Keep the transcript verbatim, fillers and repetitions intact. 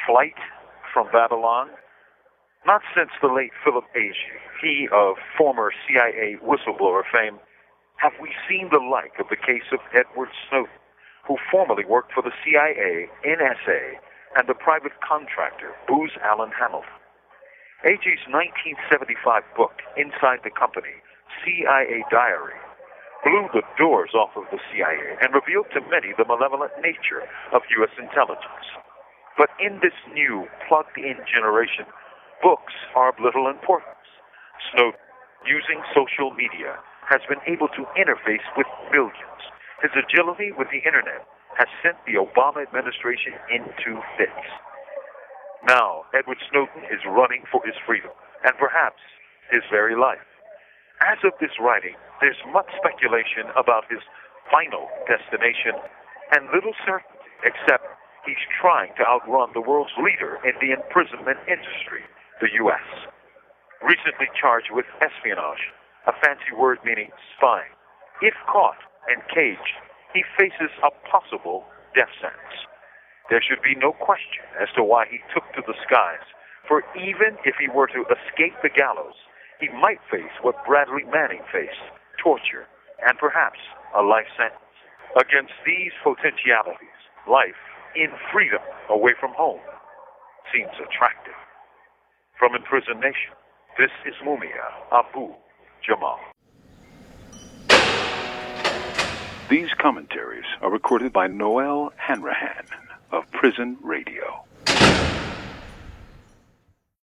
flight from Babylon? Not since the late Philip Agee, he of former C I A whistleblower fame, have we seen the like of the case of Edward Snowden, who formerly worked for the C I A, N S A, and the private contractor Booz Allen Hamilton. Agee's nineteen seventy-five book, Inside the Company, C I A Diary, blew the doors off of the C I A and revealed to many the malevolent nature of U S intelligence. But in this new, plugged-in generation, books are of little importance. Snowden, using social media, has been able to interface with millions. His agility with the internet has sent the Obama administration into fits. Now, Edward Snowden is running for his freedom, and perhaps his very life. As of this writing, there's much speculation about his final destination, and little certainty, except he's trying to outrun the world's leader in the imprisonment industry, the U S Recently charged with espionage, a fancy word meaning spying. If caught and caged, he faces a possible death sentence. There should be no question as to why he took to the skies, for even if he were to escape the gallows, he might face what Bradley Manning faced, torture, and perhaps a life sentence. Against these potentialities, life in freedom away from home seems attractive. From Imprisoned Nation, this is Mumia Abu Jamal. These commentaries are recorded by Noel Hanrahan of Prison Radio.